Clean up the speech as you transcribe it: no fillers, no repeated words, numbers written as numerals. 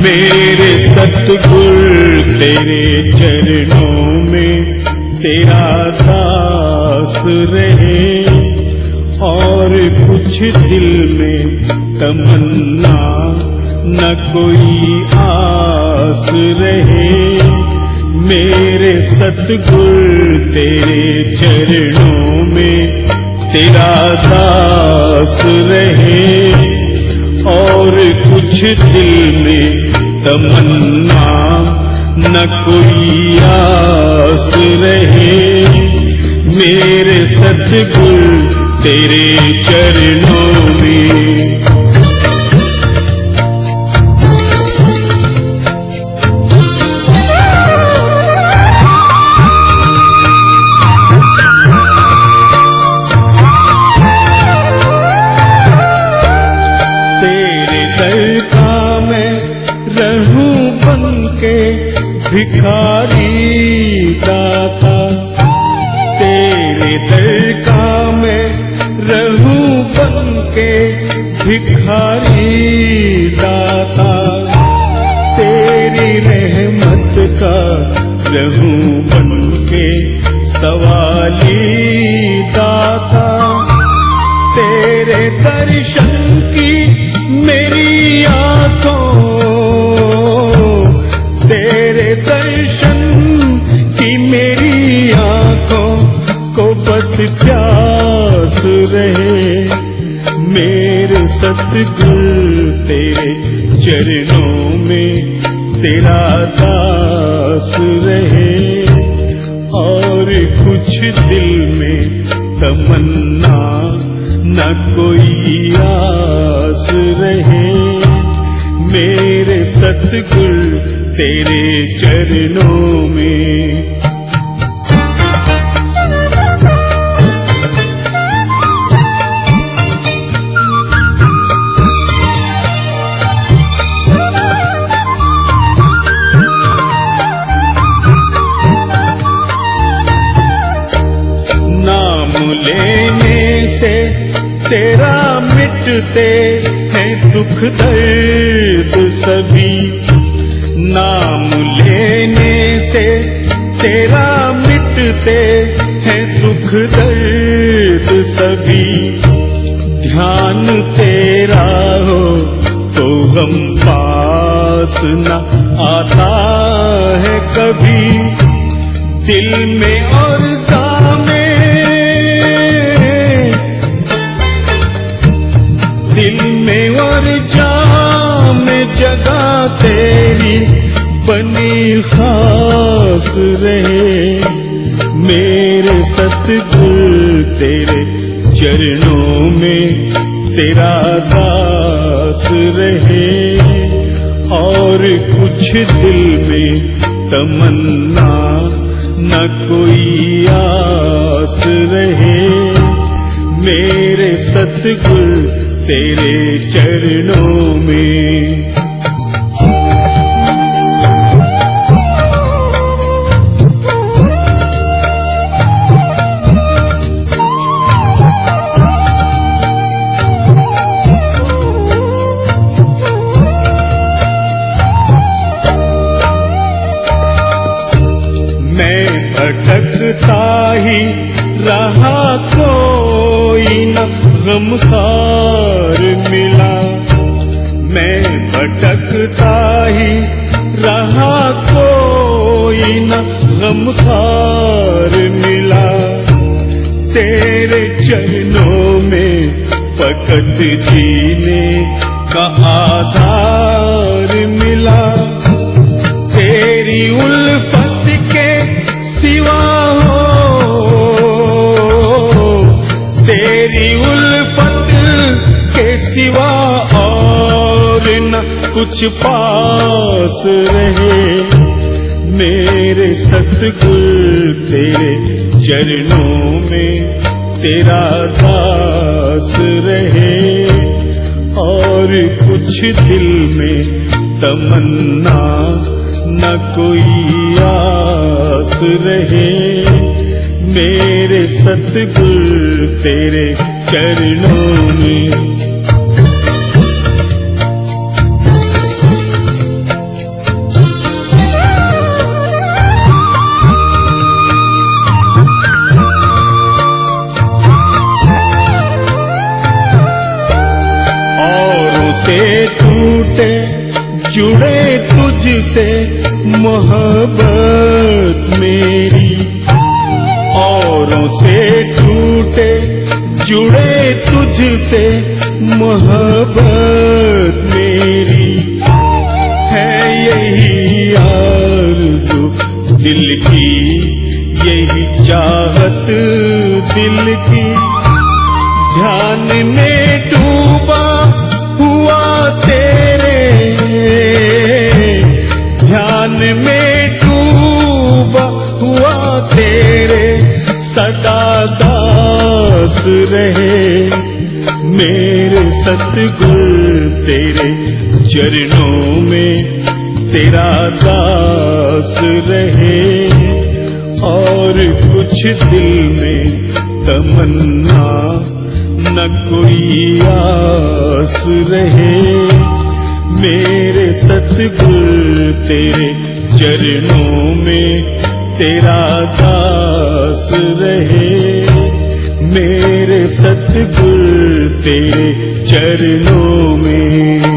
मेरे सतगुर तेरे चरणों में तेरा दास रहे, और कुछ दिल में तमन्ना न कोई आस रहे। मेरे सतगुर तेरे चरणों में तेरा दास रहे, और कुछ दिल में तमन्ना न कोई आस रहे। मेरे सतगुर तेरे चरणों में भिखारी दाता, तेरे दर का मैं रहूं बनके भिखारी दाता, तेरी रहमत का रहूं बनके सवाली दाता। तेरे दर्शन की मेरी आंखों, तेरे दर्शन की मेरी आंखों को बस प्यास रहे। मेरे सतगुर तेरे चरणों में तेरा दास रहे, और कुछ दिल में तमन्ना न कोई आस रहे। मेरे सतगुर तेरे चरणों में नाम लेने से तेरा मिटते हैं दुख दर्द सभी। नाम लेने से तेरा मिटते हैं दुख दर्द सभी। ध्यान तेरा हो तो गम पास न आता है कभी। दिल में और दिल में और जाम जगह तेरी बनी खास रहे। मेरे सतगुर तेरे चरणों में तेरा दास रहे, और कुछ दिल में तमन्ना न कोई आस रहे। मेरे सतगुर तेरे चरणों में मैं भटकता ही रहा, कोई न गमखार मिला। मैं भटकता ही रहा, कोई न गमखार मिला। तेरे चरणों में पकड़ जीने का आधार मिला। तेरी उल्फत के सिवा तेरी उल्फत के सिवा और न कुछ पास रहे। मेरे सतगुर तेरे चरणों में तेरा दास रहे, और कुछ दिल में तमन्ना न कोई आस रहे। मेरे सतगुर तेरे चरणों में से टूटे जुड़े तुझसे मोहब्बत मेरी, औरों से टूटे जुड़े तुझसे मोहब्बत मेरी, है यही आरज़ू दिल की, यही चाहत दिल की। ध्यान में डूबा हुआ तेरे, ध्यान में डूबा हुआ तेरे, सदा दास रहे मेरे सतगुरु तेरे चरणों में, तेरा दास रहे। और कुछ दिल में तमन्ना न कोई आस रहे, मेरे सतगुरु तेरे चरणों में, तेरा दास रहे। मेरे सतगुरु तेरे चरणों में।